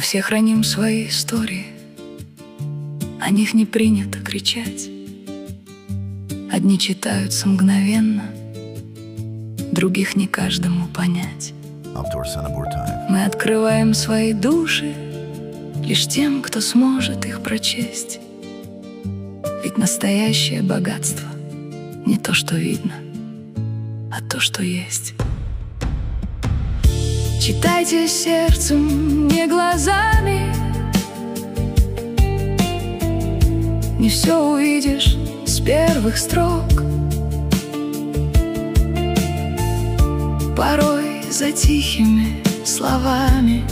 все храним свои истории, о них не принято кричать. Одни читаются мгновенно, других не каждому понять. Мы открываем свои души лишь тем, кто сможет их прочесть. Ведь настоящее богатство не то, что видно, а то, что есть. Читайте сердцем, не глазами. Не все увидишь с первых строк. Порой за тихими словами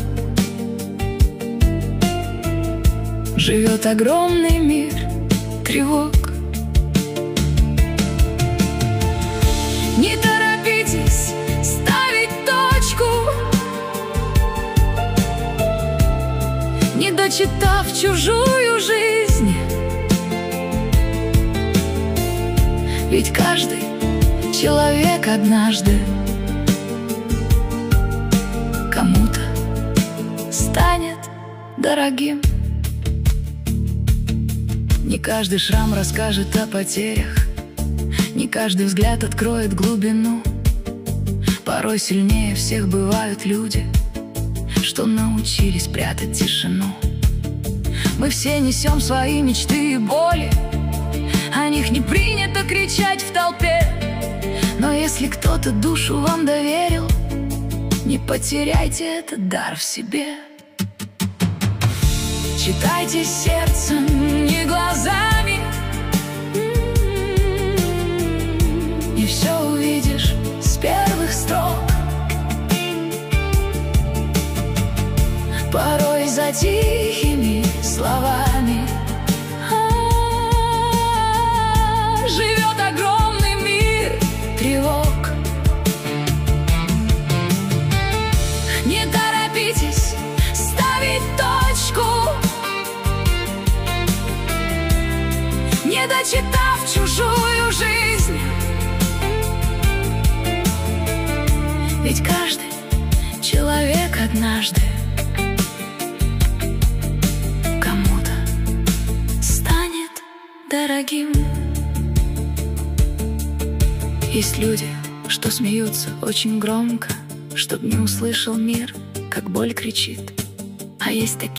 живет огромный мир тревог. Не торопитесь ставить точку, не дочитав чужую жизнь. Ведь каждый человек однажды кому-то станет дорогим. Не каждый шрам расскажет о потерях, не каждый взгляд откроет глубину. Порой сильнее всех бывают люди, что научились прятать тишину. Мы все несем свои мечты и боли, о них не принято кричать в толпе. Но если кто-то душу вам доверил, не потеряйте этот дар в себе. Читайте сердцем, не глазами. Не все увидишь с первых строк. Порой за тихими словами живет огромный мир тревог. Не торопитесь ставить точку, не дочитав чужую жизнь. Ведь каждый человек однажды кому-то станет дорогим. Есть люди, что смеются очень громко, чтоб не услышал мир, как боль кричит. А есть такие,